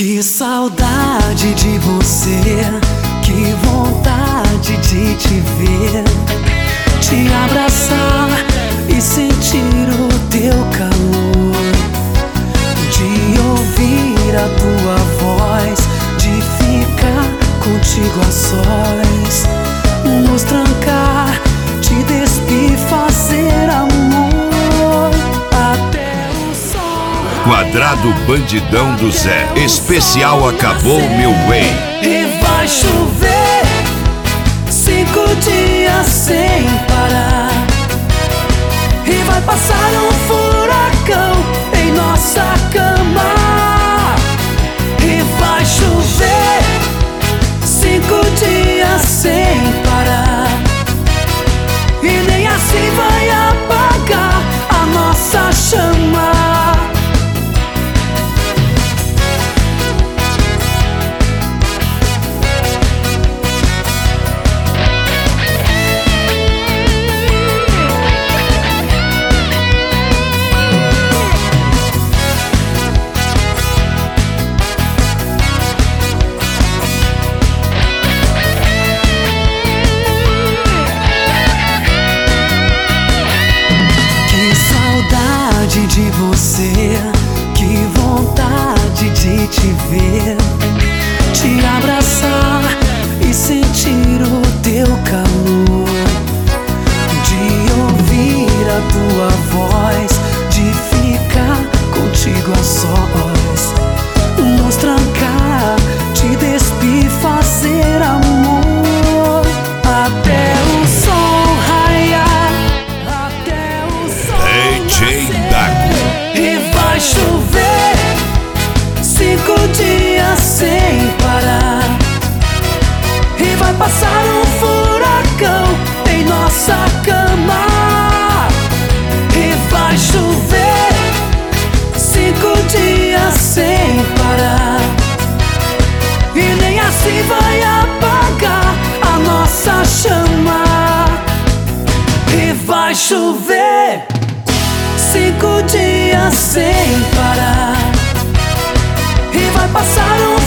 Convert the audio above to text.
Que saudade de você, que vontade de te ver, te abraçar e sentir o teu calor, de ouvir a tua voz, de ficar contigo a sós, nos trancar, te despir, fazer amor até o sol. Quadrado Bandidão do Zé. Especial Acabou Meu Way. E vai chover 5 dias sem parar, e vai passar um furacão em nossa cama. E vai chover 5 dias sem parar, e nem assim vai apagar a nossa chama. De você, que vontade de te ver, te abraçar e sentir o teu calor, de ouvir a tua voz, de ficar contigo a sós, nos trancar, te despir, fazer amor até o sol raiar, até o sol DJ e vai chover 5 dias sem parar, e vai passar um furacão em nossa cama. E vai chover 5 dias sem parar, e nem assim vai apagar a nossa chama. E vai chover 5 dias sem parar, e vai passar um